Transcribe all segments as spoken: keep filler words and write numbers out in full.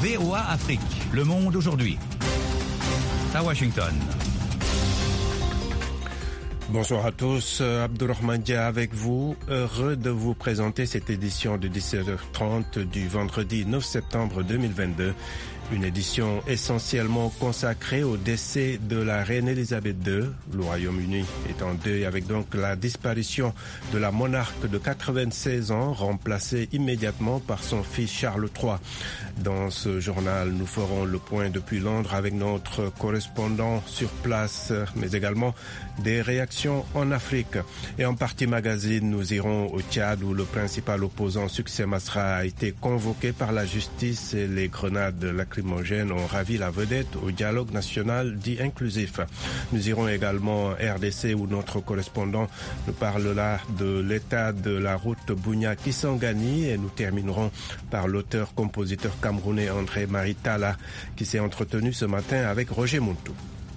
V O A Afrique, le monde aujourd'hui. À Washington. Bonsoir à tous, Abdourahmane Dia avec vous, heureux de vous présenter cette édition de dix-sept heures trente du vendredi neuf septembre deux mille vingt-deux. Une édition essentiellement consacrée au décès de la reine Elisabeth deux. Le Royaume-Uni est en deuil avec donc la disparition de la monarque de quatre-vingt-seize ans, remplacée immédiatement par son fils Charles trois. Dans ce journal, nous ferons le point depuis Londres avec notre correspondant sur place, mais également des réactions en Afrique. Et en partie magazine, nous irons au Tchad où le principal opposant Succès Masra a été convoqué par la justice et les grenades lacrymogènes ont ravi la vedette au dialogue national dit inclusif. Nous irons également en R D C où notre correspondant nous parlera de l'état de la route Bunia-Kisangani et nous terminerons par l'auteur-compositeur camerounais André Maritala qui s'est entretenu ce matin avec Roger Muntou.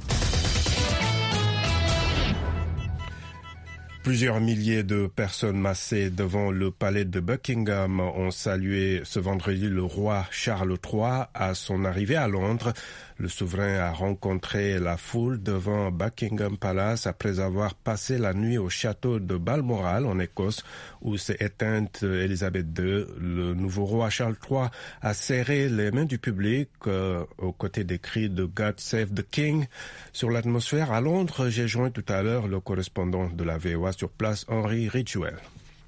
Plusieurs milliers de personnes massées devant le palais de Buckingham ont salué ce vendredi le roi Charles trois à son arrivée à Londres. Le souverain a rencontré la foule devant Buckingham Palace après avoir passé la nuit au château de Balmoral en Écosse où s'est éteinte Elisabeth deux. Le nouveau roi Charles trois a serré les mains du public euh, aux côtés des cris de God Save the King. Sur l'atmosphère à Londres, j'ai joint tout à l'heure le correspondant de la V O A sur place, Henry Ridgwell.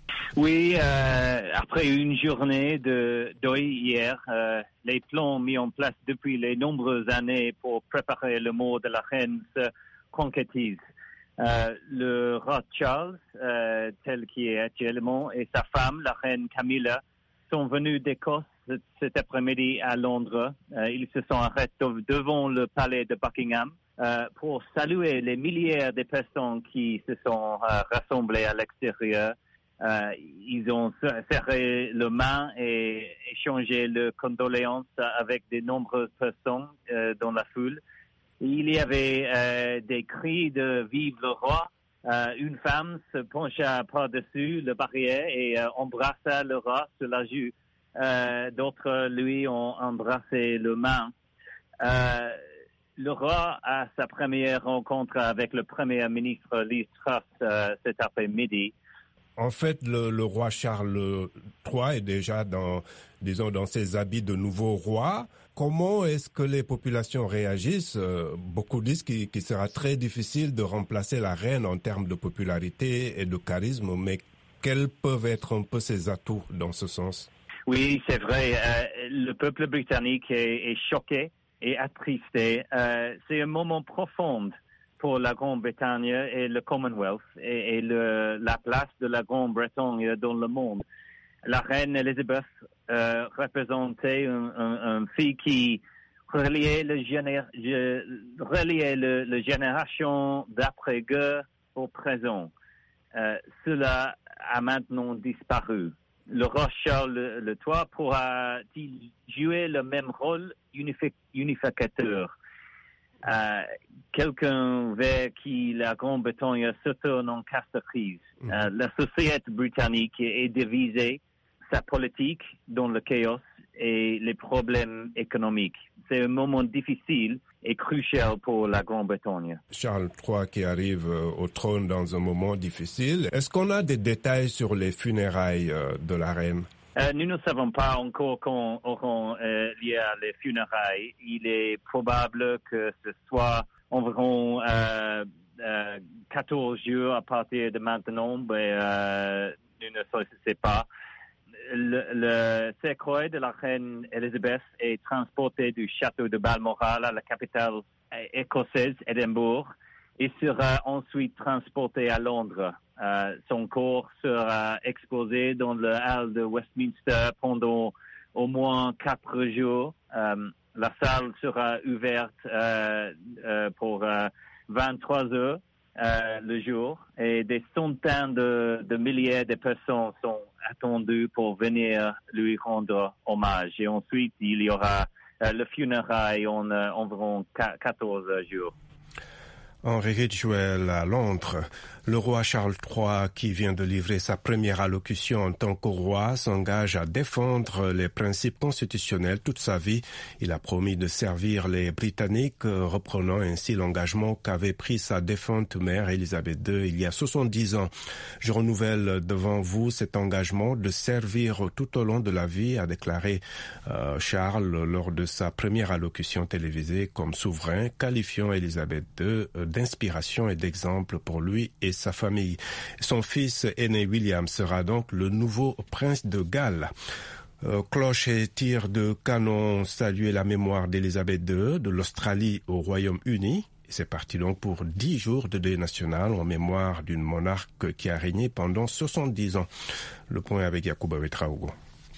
Oui, euh, après une journée de deuil hier, euh, les plans mis en place depuis les nombreuses années pour préparer le mort de la reine se concrétisent. Euh, le roi Charles, euh, tel qu'il est actuellement, et sa femme, la reine Camilla, sont venus d'Écosse cet après-midi à Londres. Euh, ils se sont arrêtés devant le palais de Buckingham euh, pour saluer les milliers de personnes qui se sont euh, rassemblées à l'extérieur. Euh, ils ont serré le main et échangé leurs condoléances avec de nombreuses personnes euh, dans la foule. Il y avait euh, des cris de « Vive le roi ». Euh, une femme se pencha par-dessus le barrière et euh, embrassa le roi sur la joue. Euh, d'autres, lui, ont embrassé le main. Euh, le roi a sa première rencontre avec le premier ministre Liz Truss euh, cet après-midi. En fait, le, le roi Charles trois est déjà dans, disons, dans ses habits de nouveau roi. Comment est-ce que les populations réagissent? Beaucoup disent qu'il, qu'il sera très difficile de remplacer la reine en termes de popularité et de charisme, mais quels peuvent être un peu ses atouts dans ce sens? Oui, c'est vrai. Euh, le peuple britannique est, est choqué et attristé. Euh, c'est un moment profond pour la Grande-Bretagne et le Commonwealth et, et le, la place de la Grande-Bretagne dans le monde. La reine Elisabeth euh, représentait une un, un fille qui reliait le, géné, reliait le, le génération d'après-guerre au présent. Euh, cela a maintenant disparu. Le roi Charles le, le trois pourra-t-il jouer le même rôle unifi- unificateur? Euh, quelqu'un vers qui la Grande-Bretagne se tourne en casse-crise. Mmh. Euh, la société britannique est divisée, sa politique dans le chaos et les problèmes économiques. C'est un moment difficile et crucial pour la Grande-Bretagne. Charles trois qui arrive au trône dans un moment difficile. Est-ce qu'on a des détails sur les funérailles de la reine? Euh, nous ne savons pas encore quand auront euh, lieu les funérailles. Il est probable que ce soit environ euh, euh, quatorze jours à partir de maintenant, mais euh, nous ne savons pas. Le, le cercueil de la reine Elisabeth est transporté du château de Balmoral à la capitale écossaise, Édimbourg, et sera ensuite transporté à Londres. Euh, son corps sera exposé dans le hall de Westminster pendant au moins quatre jours. Euh, la salle sera ouverte euh, euh, pour euh, vingt-trois heures euh, le jour et des centaines de, de milliers de personnes sont attendues pour venir lui rendre hommage. Et ensuite, il y aura euh, le funérail en euh, environ quatorze jours. Henry Ridgwell à Londres. Le roi Charles trois, qui vient de livrer sa première allocution en tant que roi, s'engage à défendre les principes constitutionnels toute sa vie. Il a promis de servir les Britanniques, reprenant ainsi l'engagement qu'avait pris sa défunte mère Elisabeth deux il y a soixante-dix ans. Je renouvelle devant vous cet engagement de servir tout au long de la vie, a déclaré euh, Charles lors de sa première allocution télévisée comme souverain, qualifiant Elisabeth deux d'inspiration et d'exemple pour lui et sa famille. Son fils aîné William sera donc le nouveau prince de Galles. Euh, cloches et tirs de canon saluaient la mémoire d'Elisabeth deux de l'Australie au Royaume-Uni. C'est parti donc pour dix jours de deuil national en mémoire d'une monarque qui a régné pendant soixante-dix ans. Le point avec Yacouba Ouedraogo.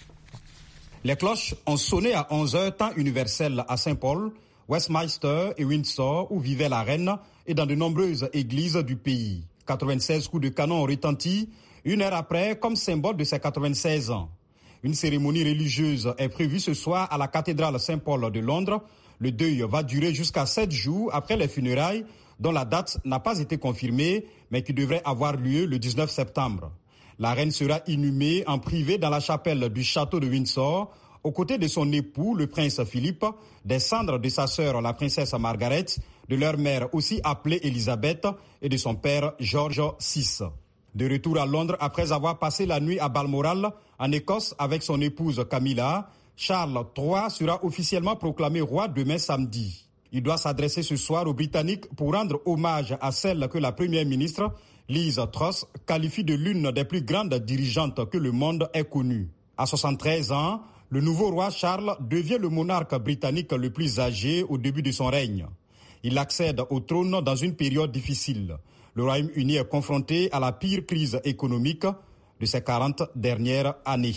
Les cloches ont sonné à onze heures temps universel à Saint-Paul, Westminster et Windsor où vivait la reine et dans de nombreuses églises du pays. quatre-vingt-seize coups de canon ont retenti une heure après comme symbole de ses quatre-vingt-seize ans. Une cérémonie religieuse est prévue ce soir à la cathédrale Saint-Paul de Londres. Le deuil va durer jusqu'à sept jours après les funérailles dont la date n'a pas été confirmée mais qui devrait avoir lieu le dix-neuf septembre. La reine sera inhumée en privé dans la chapelle du château de Windsor aux côtés de son époux, le prince Philippe, des cendres de sa sœur, la princesse Margaret, de leur mère aussi appelée Elisabeth et de son père George six. De retour à Londres après avoir passé la nuit à Balmoral, en Écosse, avec son épouse Camilla, Charles trois sera officiellement proclamé roi demain samedi. Il doit s'adresser ce soir aux Britanniques pour rendre hommage à celle que la première ministre, Liz Truss, qualifie de l'une des plus grandes dirigeantes que le monde ait connue. À soixante-treize ans, le nouveau roi Charles devient le monarque britannique le plus âgé au début de son règne. Il accède au trône dans une période difficile. Le Royaume-Uni est confronté à la pire crise économique de ces quarante dernières années.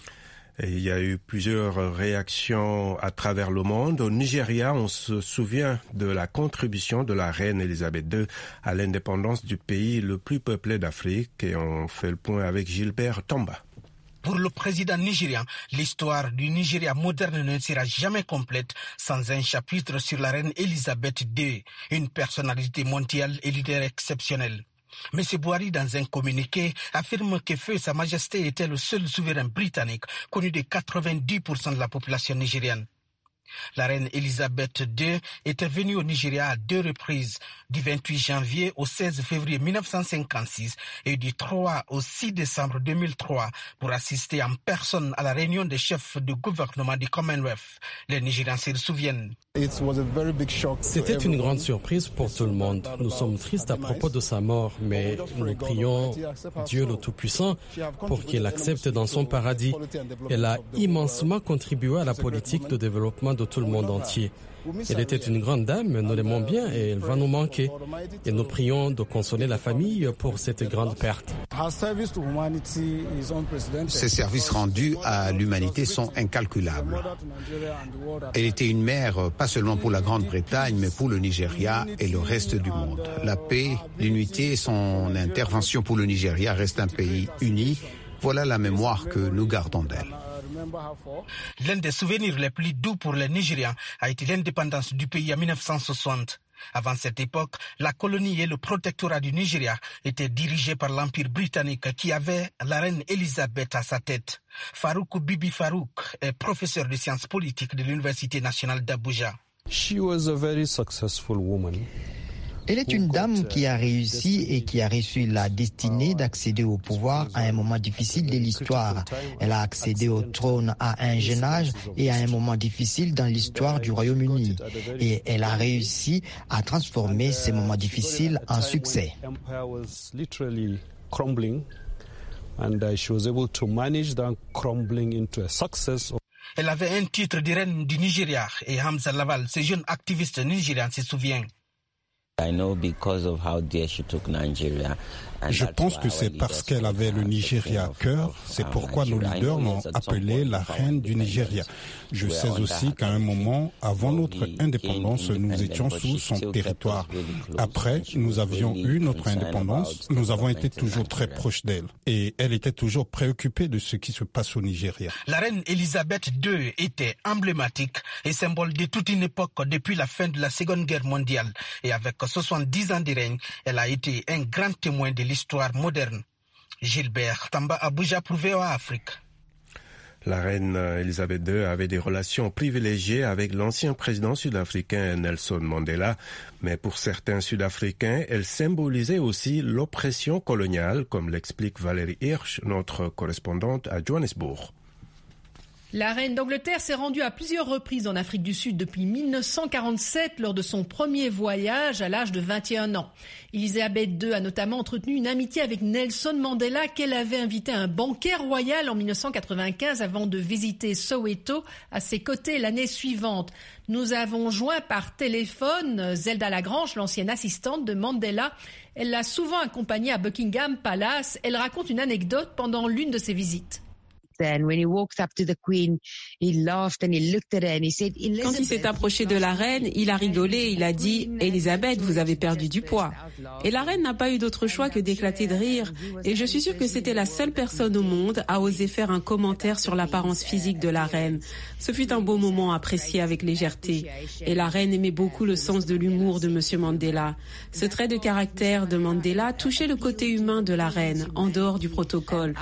Et il y a eu plusieurs réactions à travers le monde. Au Nigeria, on se souvient de la contribution de la reine Elisabeth deux à l'indépendance du pays le plus peuplé d'Afrique. Et on fait le point avec Gilbert Tamba. Pour le président nigérian, l'histoire du Nigeria moderne ne sera jamais complète sans un chapitre sur la reine Elisabeth deux, une personnalité mondiale et leader exceptionnel. M. Buhari, dans un communiqué, affirme que Feu Sa Majesté était le seul souverain britannique connu de quatre-vingt-dix pour cent de la population nigérienne. La reine Elisabeth deux était venue au Nigeria à deux reprises, du vingt-huit janvier au seize février mille neuf cent cinquante-six et du trois au six décembre deux mille trois pour assister en personne à la réunion des chefs de gouvernement du Commonwealth. Les Nigérians se souviennent. C'était une grande surprise pour tout le monde. Nous sommes tristes à propos de sa mort, mais nous prions Dieu le Tout-Puissant pour qu'il l'accepte dans son paradis. Elle a immensement contribué à la politique de développement de tout le monde entier. Elle était une grande dame, nous l'aimons bien et elle va nous manquer. Et nous prions de consoler la famille pour cette grande perte. Ses services rendus à l'humanité sont incalculables. Elle était une mère, pas seulement pour la Grande-Bretagne, mais pour le Nigeria et le reste du monde. La paix, l'unité et son intervention pour le Nigeria restent un pays uni. Voilà la mémoire que nous gardons d'elle. L'un des souvenirs les plus doux pour les Nigérians a été l'indépendance du pays en mille neuf cent soixante. Avant cette époque, la colonie et le protectorat du Nigeria étaient dirigés par l'Empire britannique qui avait la reine Elisabeth à sa tête. Farouk Bibi Farouk est professeur de sciences politiques de l'Université nationale d'Abuja. She was a very successful woman. Elle est une dame qui a réussi et qui a reçu la destinée d'accéder au pouvoir à un moment difficile de l'histoire. Elle a accédé au trône à un jeune âge et à un moment difficile dans l'histoire du Royaume-Uni. Et elle a réussi à transformer ces moments difficiles en succès. Elle avait un titre de reine du Nigeria et Hamza Lawal, ce jeune activiste nigérian, se souvient. Je pense que c'est parce qu'elle avait le Nigeria à cœur, c'est pourquoi nos leaders l'ont appelée la reine du Nigeria. Je sais aussi qu'à un moment, avant notre indépendance, nous étions sous son territoire. Après, nous avions eu notre indépendance, nous avons été toujours très proches d'elle. Et elle était toujours préoccupée de ce qui se passe au Nigeria. La reine Elisabeth deux était emblématique et symbole de toute une époque depuis la fin de la Seconde Guerre mondiale. Et avec soixante-dix ans de règne, elle a été un grand témoin de l'histoire moderne. Gilbert Tamba, Abuja pour V O A Afrique. La reine Elisabeth deux avait des relations privilégiées avec l'ancien président sud-africain Nelson Mandela, mais pour certains Sud-Africains, elle symbolisait aussi l'oppression coloniale, comme l'explique Valérie Hirsch, notre correspondante à Johannesburg. La reine d'Angleterre s'est rendue à plusieurs reprises en Afrique du Sud depuis mille neuf cent quarante-sept lors de son premier voyage à l'âge de vingt et un ans. Elisabeth deux a notamment entretenu une amitié avec Nelson Mandela qu'elle avait invité à un banquet royal en mille neuf cent quatre-vingt-quinze avant de visiter Soweto à ses côtés l'année suivante. Nous avons joint par téléphone Zelda Lagrange, l'ancienne assistante de Mandela. Elle l'a souvent accompagné à Buckingham Palace. Elle raconte une anecdote pendant l'une de ses visites. Quand il s'est approché de la reine, il a rigolé, il a dit « Elisabeth, vous avez perdu du poids ». Et la reine n'a pas eu d'autre choix que d'éclater de rire. Et je suis sûre que c'était la seule personne au monde à oser faire un commentaire sur l'apparence physique de la reine. Ce fut un beau moment apprécié avec légèreté. Et la reine aimait beaucoup le sens de l'humour de Monsieur Mandela. Ce trait de caractère de Mandela touchait le côté humain de la reine, en dehors du protocole.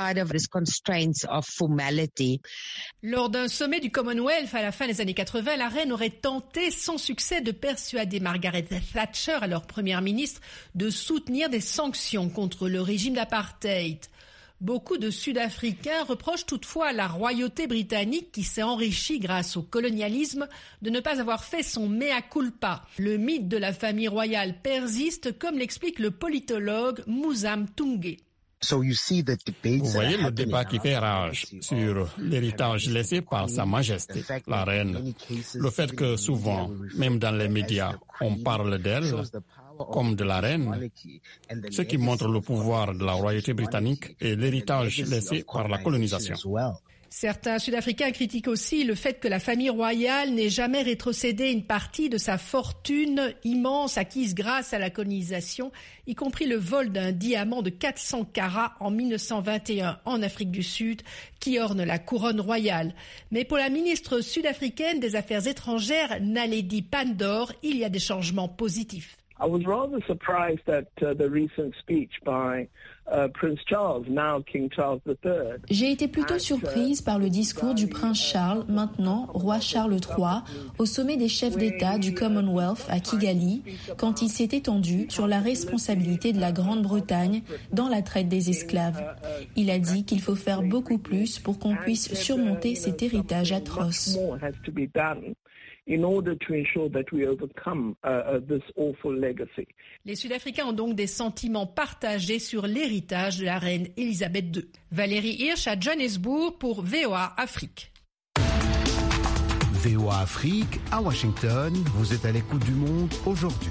Lors d'un sommet du Commonwealth à la fin des années quatre-vingts, la reine aurait tenté sans succès de persuader Margaret Thatcher, alors première ministre, de soutenir des sanctions contre le régime d'apartheid. Beaucoup de Sud-Africains reprochent toutefois à la royauté britannique, qui s'est enrichie grâce au colonialisme, de ne pas avoir fait son mea culpa. Le mythe de la famille royale persiste, comme l'explique le politologue Muzam Tunge. Vous voyez le débat qui fait rage sur l'héritage laissé par Sa Majesté, la reine. Le fait que souvent, même dans les médias, on parle d'elle comme de la reine, ce qui montre le pouvoir de la royauté britannique et l'héritage laissé par la colonisation. Certains Sud-Africains critiquent aussi le fait que la famille royale n'ait jamais rétrocédé une partie de sa fortune immense acquise grâce à la colonisation, y compris le vol d'un diamant de quatre cents carats en mille neuf cent vingt et un en Afrique du Sud, qui orne la couronne royale. Mais pour la ministre sud-africaine des Affaires étrangères, Naledi Pandor, il y a des changements positifs. I was rather surprised at uh, the recent speech by uh, Prince Charles, now King Charles the third. J'ai été plutôt surprise par le discours du prince Charles, maintenant roi Charles trois, au sommet des chefs d'État du Commonwealth à Kigali, quand il s'est étendu sur la responsabilité de la Grande-Bretagne dans la traite des esclaves. Il a dit qu'il faut faire beaucoup plus pour qu'on puisse surmonter cet héritage atroce. In order to ensure that we overcome uh, this awful legacy. Les Sud-Africains ont donc des sentiments partagés sur l'héritage de la reine Elisabeth deux. Valérie Hirsch à Johannesburg pour V O A Afrique. V O A Afrique à Washington, vous êtes à l'écoute du monde aujourd'hui.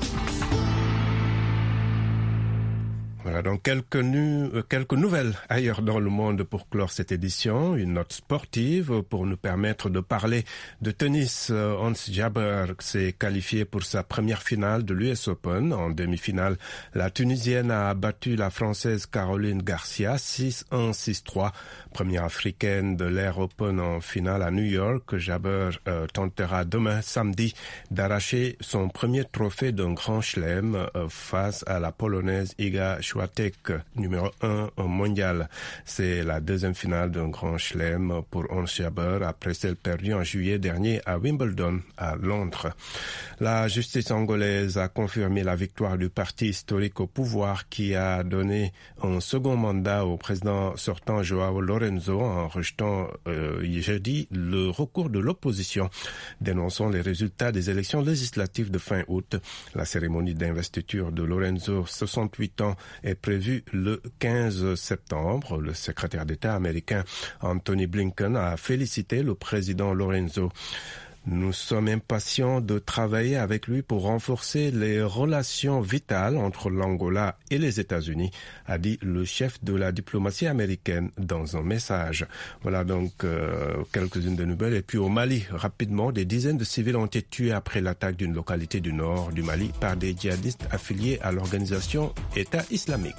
Voilà donc quelques, nu- quelques nouvelles ailleurs dans le monde pour clore cette édition. Une note sportive pour nous permettre de parler de tennis. Hans Jabeur s'est qualifié pour sa première finale de l'U S Open. En demi-finale, la Tunisienne a battu la Française Caroline Garcia six un six trois. Première africaine de l'Air Open en finale à New York. Jabeur euh, tentera demain samedi d'arracher son premier trophée d'un grand chelem euh, face à la Polonaise Iga Świątek, numéro un mondial. C'est la deuxième finale d'un grand chelem pour Ons Jabeur après celle perdue en juillet dernier à Wimbledon, à Londres. La justice angolaise a confirmé la victoire du parti historique au pouvoir qui a donné un second mandat au président sortant João Lourenço en rejetant euh, jeudi le recours de l'opposition dénonçant les résultats des élections législatives de fin août. La cérémonie d'investiture de Lourenço, soixante-huit ans, est prévue le quinze septembre. Le secrétaire d'État américain Anthony Blinken a félicité le président Lourenço. Nous sommes impatients de travailler avec lui pour renforcer les relations vitales entre l'Angola et les États-Unis, a dit le chef de la diplomatie américaine dans un message. Voilà donc euh, quelques-unes de nouvelles. Et puis au Mali, rapidement, des dizaines de civils ont été tués après l'attaque d'une localité du nord du Mali par des djihadistes affiliés à l'organisation État islamique.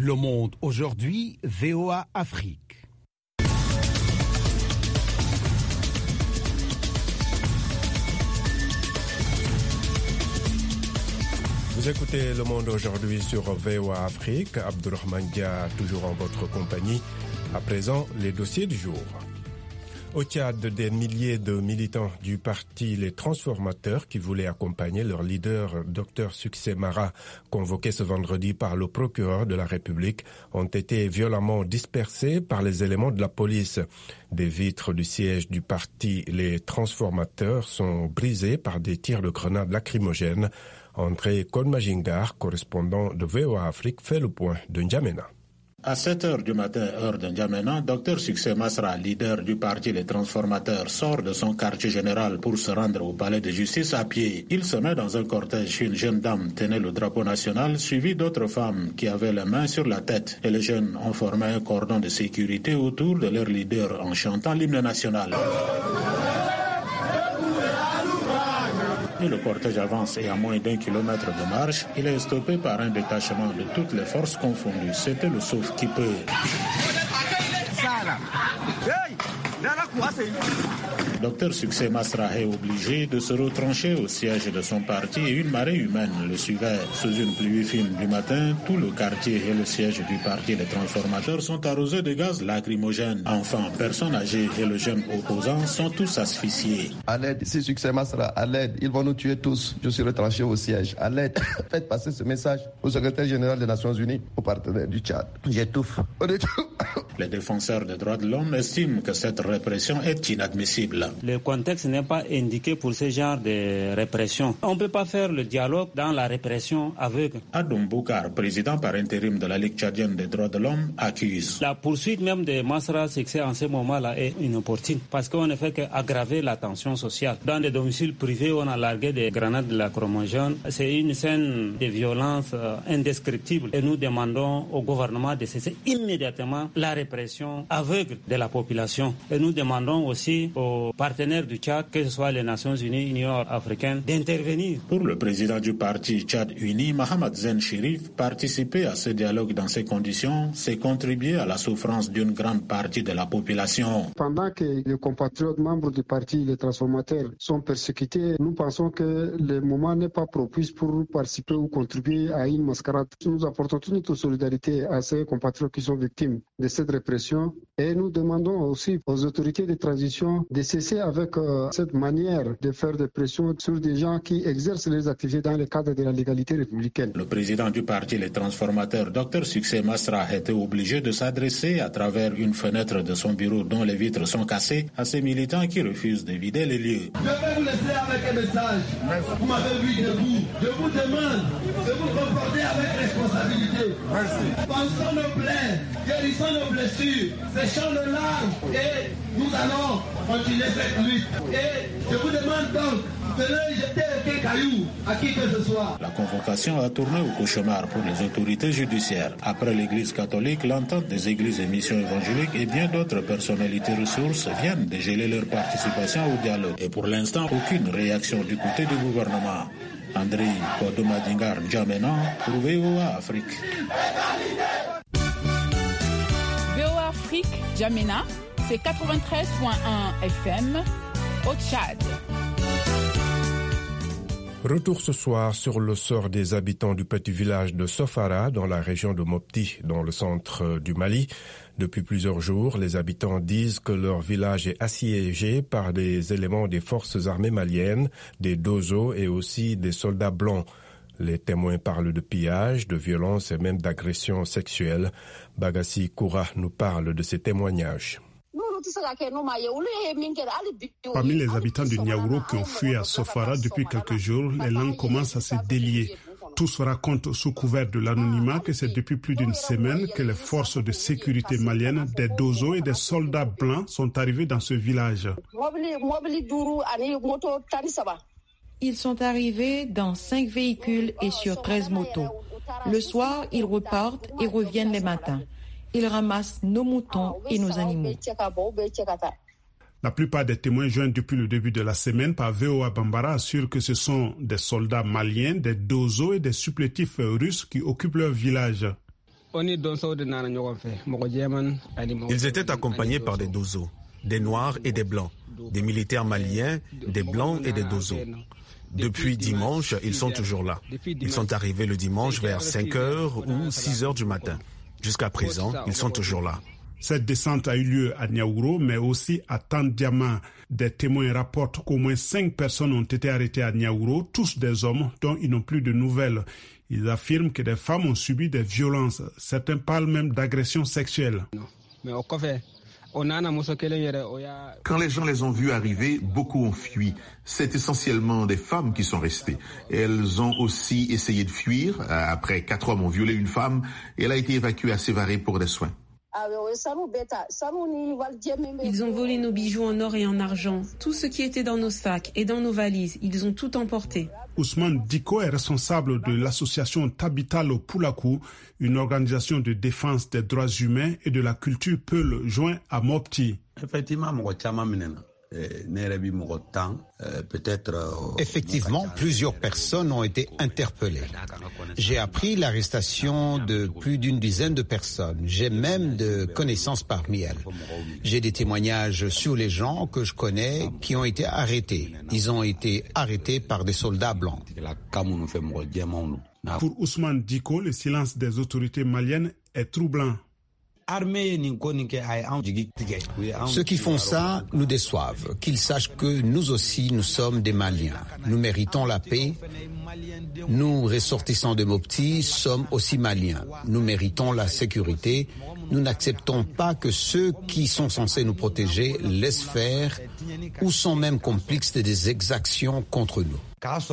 Le Monde aujourd'hui, V O A Afrique. Vous écoutez Le Monde aujourd'hui sur V O A Afrique. Abdourahmane Dia, toujours en votre compagnie. À présent, les dossiers du jour. Au Tchad, des milliers de militants du parti Les Transformateurs qui voulaient accompagner leur leader, Dr Succès Mara, convoqué ce vendredi par le procureur de la République, ont été violemment dispersés par les éléments de la police. Des vitres du siège du parti Les Transformateurs sont brisées par des tirs de grenades lacrymogènes. André Kolmagingar, correspondant de V O A Afrique, fait le point de N'Djamena. À sept heures du matin, heure de N'Djamena, Dr Succès Masra, leader du parti Les Transformateurs, sort de son quartier général pour se rendre au palais de justice à pied. Il se met dans un cortège. Une jeune dame tenait le drapeau national, suivie d'autres femmes qui avaient les mains sur la tête. Et les jeunes ont formé un cordon de sécurité autour de leur leader en chantant l'hymne national. Et le cortège avance et à moins d'un kilomètre de marche, il est stoppé par un détachement de toutes les forces confondues. C'était le sauve-qui-peut. Dr Succès Masra est obligé de se retrancher au siège de son parti et une marée humaine le suivait. Sous une pluie fine du matin, tout le quartier et le siège du parti Les Transformateurs sont arrosés de gaz lacrymogènes. Enfants, personnes âgées et le jeune opposant sont tous asphyxiés. À l'aide, ici Succès Masra, à l'aide, ils vont nous tuer tous. Je suis retranché au siège. À l'aide, faites passer ce message au secrétaire général des Nations Unies, au partenaire du Tchad. J'étouffe. Les défenseurs des droits de l'homme estiment que cette répression est inadmissible. Le contexte n'est pas indiqué pour ce genre de répression. On ne peut pas faire le dialogue dans la répression aveugle. Adoum Boukar, président par intérim de la Ligue tchadienne des droits de l'homme, accuse. La poursuite même de Masra Succès en ce moment-là est inopportune parce qu'on ne fait qu'aggraver la tension sociale. Dans des domiciles privés, on a largué des grenades lacrymogènes. C'est une scène de violence euh, indescriptible et nous demandons au gouvernement de cesser immédiatement la répression aveugle de la population. Et nous demandons aussi aux partenaires du Tchad, que ce soit les Nations Unies, l'Union africaine, d'intervenir. Pour le président du parti Tchad Uni, Mohamed Zen Chérif, participer à ce dialogue dans ces conditions, c'est contribuer à la souffrance d'une grande partie de la population. Pendant que les compatriotes membres du parti Les Transformateurs sont persécutés, nous pensons que le moment n'est pas propice pour participer ou contribuer à une mascarade. Nous apportons toute notre solidarité à ces compatriotes qui sont victimes de cette répression et nous demandons aussi aux autorités de transition de cesser avec euh, cette manière de faire des pressions sur des gens qui exercent les activités dans le cadre de la légalité républicaine. Le président du parti Les Transformateurs, Dr Succès Masra, a été obligé de s'adresser à travers une fenêtre de son bureau dont les vitres sont cassées à ces militants qui refusent de vider les lieux. Je vais vous laisser avec un message. Vous m'avez vu debout. Je vous demande de vous comporter avec responsabilité. Merci. Pensons nos plaies, guérissons nos blessures, séchons nos larmes et nous allons continuer cette lutte. Et je vous demande donc de ne jeter aucun caillou à qui que ce soit. La convocation a tourné au cauchemar pour les autorités judiciaires. Après l'église catholique, l'entente des églises et missions évangéliques et bien d'autres personnalités ressources viennent de geler leur participation au dialogue. Et pour l'instant, aucune réaction du côté du gouvernement. André Kodomadingar N'Djamena pour V O A Afrique. V O A Afrique, N'Djamena, c'est quatre-vingt-treize virgule un F M au Tchad. Retour ce soir sur le sort des habitants du petit village de Sofara dans la région de Mopti, dans le centre du Mali. Depuis plusieurs jours, les habitants disent que leur village est assiégé par des éléments des forces armées maliennes, des dozos et aussi des soldats blancs. Les témoins parlent de pillage, de violence et même d'agressions sexuelles. Bagassi Koura nous parle de ces témoignages. Parmi les habitants de Niaouro qui ont fui à Sofara depuis quelques jours, les langues commencent à se délier. Tous racontent sous couvert de l'anonymat que c'est depuis plus d'une semaine que les forces de sécurité maliennes, des dozos et des soldats blancs sont arrivés dans ce village. Ils sont arrivés dans cinq véhicules et sur treize motos. Le soir, ils repartent et reviennent les matins. Ils ramassent nos moutons et nos animaux. La plupart des témoins joints depuis le début de la semaine par V O A Bambara assurent que ce sont des soldats maliens, des dozos et des supplétifs russes qui occupent leur village. Ils étaient accompagnés par des dozos, des noirs et des blancs, des militaires maliens, des blancs et des dozos. Depuis dimanche, ils sont toujours là. Ils sont arrivés le dimanche vers cinq heures ou six heures du matin. Jusqu'à présent, ils sont toujours là. Cette descente a eu lieu à Niaouro, mais aussi à Tandiama. Des témoins rapportent qu'au moins cinq personnes ont été arrêtées à Niaouro, tous des hommes dont ils n'ont plus de nouvelles. Ils affirment que des femmes ont subi des violences. Certains parlent même d'agressions sexuelles. Quand les gens les ont vus arriver, beaucoup ont fui. C'est essentiellement des femmes qui sont restées. Elles ont aussi essayé de fuir. Après, quatre hommes ont violé une femme et elle a été évacuée à Sévaré pour des soins. Ils ont volé nos bijoux en or et en argent, tout ce qui était dans nos sacs et dans nos valises. Ils ont tout emporté. Ousmane Diko est responsable de l'association Tabitalo Poulakou, une organisation de défense des droits humains et de la culture Peul, joint à Mopti. Effectivement, Effectivement, plusieurs personnes ont été interpellées. J'ai appris l'arrestation de plus d'une dizaine de personnes. J'ai même de connaissances parmi elles. J'ai des témoignages sur les gens que je connais qui ont été arrêtés. Ils ont été arrêtés par des soldats blancs. Pour Ousmane Diko, le silence des autorités maliennes est troublant. Ceux qui font ça nous déçoivent, qu'ils sachent que nous aussi nous sommes des Maliens. Nous méritons la paix. Nous, ressortissants de Mopti, sommes aussi Maliens. Nous méritons la sécurité. Nous n'acceptons pas que ceux qui sont censés nous protéger laissent faire ou sont même complices des exactions contre nous.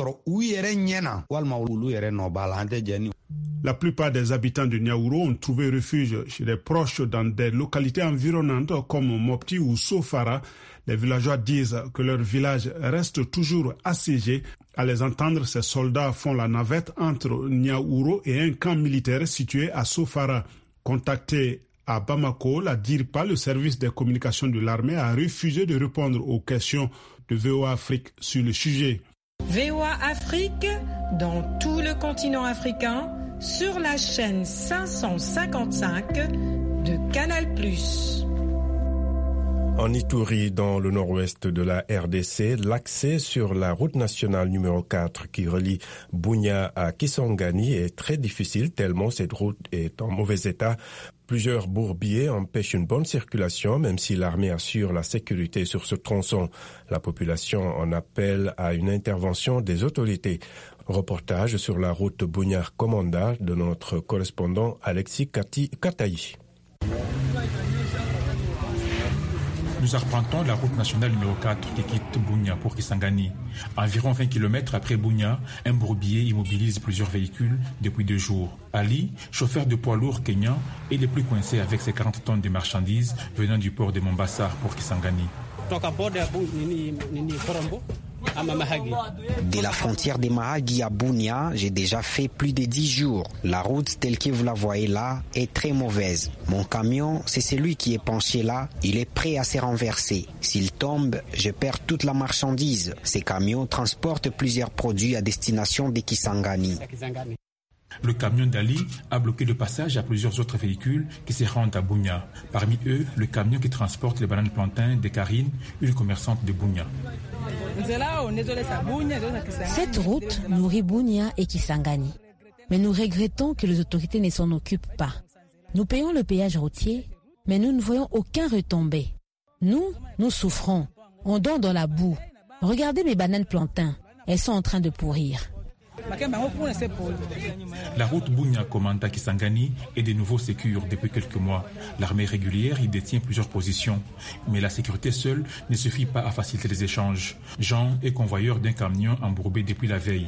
La plupart des habitants de Niaouro ont trouvé refuge chez des proches dans des localités environnantes comme Mopti ou Sofara. Les villageois disent que leur village reste toujours assiégé. À les entendre, ces soldats font la navette entre Niaouro et un camp militaire situé à Sofara. Contacté à Bamako, la D I R P A, le service des communications de l'armée, a refusé de répondre aux questions de V O A Afrique sur le sujet. V O A Afrique, dans tout le continent africain, sur la chaîne cinq cent cinquante-cinq de Canal plus. En Ituri, dans le nord-ouest de la R D C, l'accès sur la route nationale numéro quatre qui relie Bunia à Kisangani est très difficile tellement cette route est en mauvais état. Plusieurs bourbiers empêchent une bonne circulation, même si l'armée assure la sécurité sur ce tronçon. La population en appelle à une intervention des autorités. Reportage sur la route Bunia-Komanda de notre correspondant Alexis Kataï. Nous arpentons la route nationale numéro quatre qui quitte Bunia pour Kisangani. Environ vingt kilomètres après Bunia, un bourbier immobilise plusieurs véhicules depuis deux jours. Ali, chauffeur de poids lourd kényan, est le plus coincé avec ses quarante tonnes de marchandises venant du port de Mombasa pour Kisangani. De la frontière de Mahagi à Bunia, j'ai déjà fait plus de dix jours. La route telle que vous la voyez là est très mauvaise. Mon camion, c'est celui qui est penché là, il est prêt à se renverser. S'il tombe, je perds toute la marchandise. Ces camions transportent plusieurs produits à destination de Kisangani. Le camion d'Ali a bloqué le passage à plusieurs autres véhicules qui se rendent à Bunia. Parmi eux, le camion qui transporte les bananes plantains de Karine, une commerçante de Bunia. Cette route nourrit Bunia et Kisangani. Mais nous regrettons que les autorités ne s'en occupent pas. Nous payons le péage routier, mais nous ne voyons aucun retombé. Nous, nous souffrons. On dort dans la boue. Regardez mes bananes plantains. Elles sont en train de pourrir. La route Bunia-Komanda-Kisangani est de nouveau sécure depuis quelques mois. L'armée régulière y détient plusieurs positions. Mais la sécurité seule ne suffit pas à faciliter les échanges. Jean est convoyeur d'un camion embourbé depuis la veille.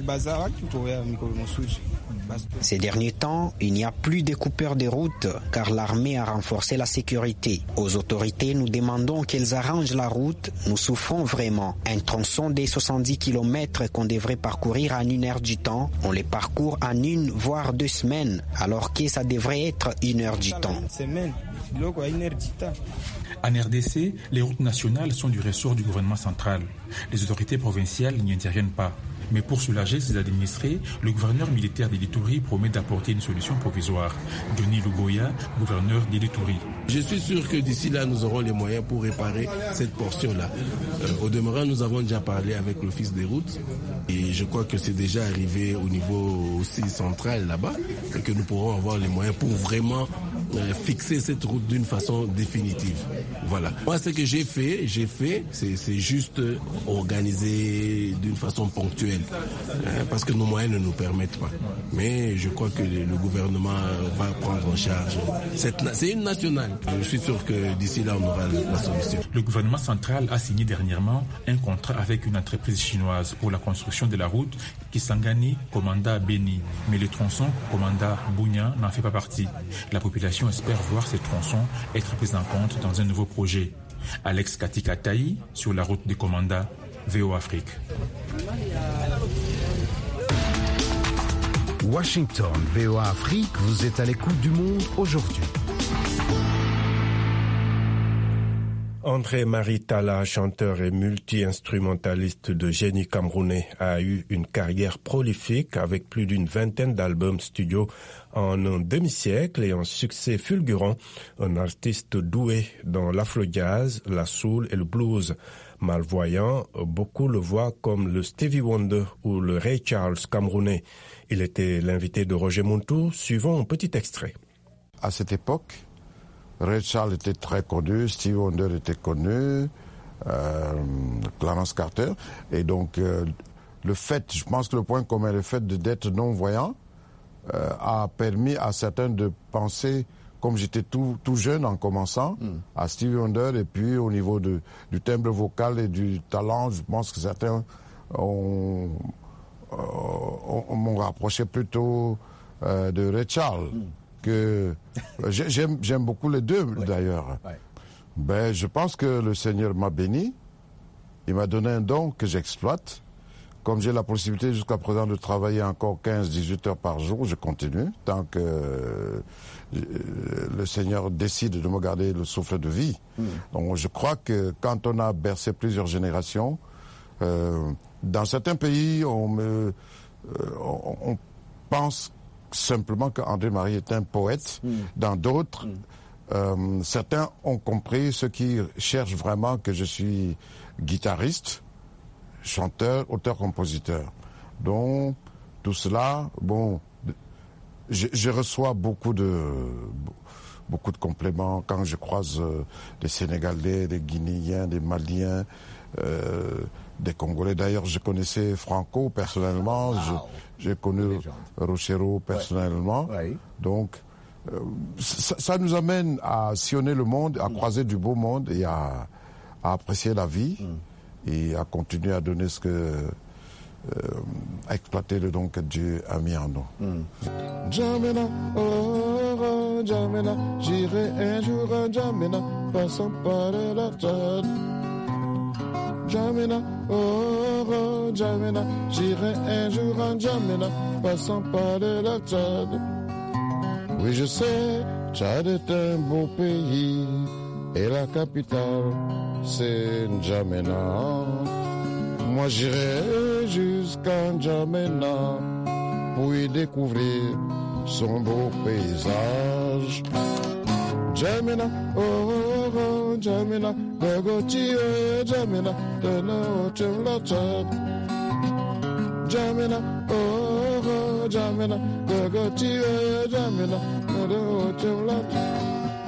Ces derniers temps, il n'y a plus de coupeurs de route car l'armée a renforcé la sécurité. Aux autorités, nous demandons qu'elles arrangent la route. Nous souffrons vraiment. Un tronçon de soixante-dix kilomètres qu'on devrait parcourir en une heure du temps, on les parcourt en une voire deux semaines, alors que ça devrait être une heure du temps. En R D C, les routes nationales sont du ressort du gouvernement central. Les autorités provinciales n'y interviennent pas. Mais pour soulager ses administrés, le gouverneur militaire d'Ilituri promet d'apporter une solution provisoire. Johnny Luboya, gouverneur d'Ilituri. Je suis sûr que d'ici là, nous aurons les moyens pour réparer cette portion-là. Euh, au demeurant, nous avons déjà parlé avec l'Office des routes et je crois que c'est déjà arrivé au niveau aussi central là-bas et que nous pourrons avoir les moyens pour vraiment euh, fixer cette route d'une façon définitive. Voilà. Moi, ce que j'ai fait, j'ai fait, c'est, c'est juste organiser d'une façon ponctuelle. Parce que nos moyens ne nous permettent pas. Mais je crois que le gouvernement va prendre en charge. C'est une nationale. Je suis sûr que d'ici là, on aura la solution. Le gouvernement central a signé dernièrement un contrat avec une entreprise chinoise pour la construction de la route Kisangani-Komanda-Beni. Mais le tronçon Komanda-Bunia n'en fait pas partie. La population espère voir ces tronçons être pris en compte dans un nouveau projet. Alex Katikataï, sur la route de Komanda, V O Afrique. Washington, V O A Afrique, vous êtes à l'écoute du monde aujourd'hui. André-Marie Talla, chanteur et multi-instrumentaliste de génie camerounais, a eu une carrière prolifique avec plus d'une vingtaine d'albums studio en un demi-siècle et un succès fulgurant. Un artiste doué dans l'afro-jazz, la soul et le blues. Malvoyant, beaucoup le voient comme le Stevie Wonder ou le Ray Charles camerounais. Il était l'invité de Roger Muntu. Suivons un petit extrait. À cette époque, Ray Charles était très connu, Stevie Wonder était connu, euh, Clarence Carter. Et donc, euh, le fait, je pense que le point commun, le fait d'être non-voyant, euh, a permis à certains de penser, comme j'étais tout, tout jeune en commençant, mm. à Stevie Wonder, et puis au niveau de, du timbre vocal et du talent, je pense que certains ont, ont, m'ont rapproché plutôt euh, de Ray Charles. Mm. Que j'aime, j'aime beaucoup les deux, oui. D'ailleurs. Oui. Ben, je pense que le Seigneur m'a béni. Il m'a donné un don que j'exploite. Comme j'ai la possibilité jusqu'à présent de travailler encore quinze à dix-huit heures par jour, je continue. Tant que euh, le Seigneur décide de me garder le souffle de vie. Mm. Donc je crois que quand on a bercé plusieurs générations, euh, dans certains pays, on, me, euh, on, on pense simplement qu'André-Marie est un poète. Mm. Dans d'autres, mm. euh, certains ont compris, ceux qui cherchent vraiment que je suis guitariste, chanteur, auteur-compositeur. Donc, tout cela, bon, je, je reçois beaucoup de, beaucoup de compliments quand je croise euh, des Sénégalais, des Guinéens, des Maliens, euh, des Congolais. D'ailleurs, je connaissais Franco personnellement, wow. je, j'ai connu Rochero personnellement. Ouais. Ouais. Donc, euh, ça, ça nous amène à sillonner le monde, à mm. croiser du beau monde et à, à apprécier la vie. Mm. Et à continuer à donner ce que... Euh, à exploiter le don que Dieu a mis en nous. Mm. Jamena, oh, Jamena, j'irai un jour à Jamena, passant par la Tchad. Jamena, oh, Jamena, j'irai un jour à Jamena, passant par la Tchad. Oui, je sais, Tchad est un beau pays, et la capitale, c'est N'Djamena. Moi j'irai jusqu'à N'Djamena pour y découvrir son beau paysage. N'Djamena, oh, oh, oh, N'Djamena, Gogoti, oh, N'Djamena, de l'autre la Tchad. N'Djamena, oh, oh, N'Djamena, Gogoti, oh, N'Djamena, de l'autre la Tchad.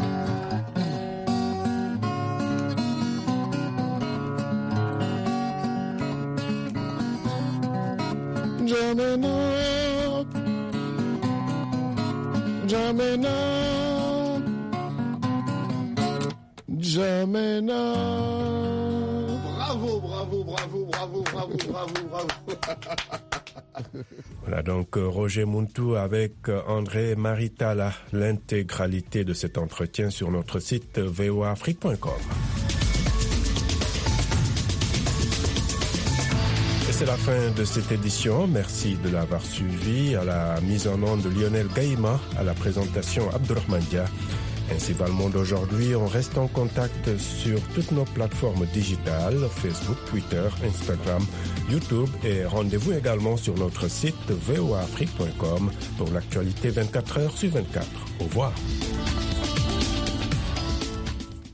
N'Djamena, N'Djamena, N'Djamena. Bravo, bravo, bravo, bravo, bravo, bravo, bravo. Voilà donc Roger Muntu avec André-Marie Talla. L'intégralité de cet entretien sur notre site v o a afrique point com. C'est la fin de cette édition. Merci de l'avoir suivi. À la mise en onde de Lionel Gaïma, à la présentation Abdourahmane Dia. Ainsi va le monde aujourd'hui. On reste en contact sur toutes nos plateformes digitales, Facebook, Twitter, Instagram, YouTube et rendez-vous également sur notre site v o a afrique point com pour l'actualité vingt-quatre heures sur vingt-quatre. Au revoir.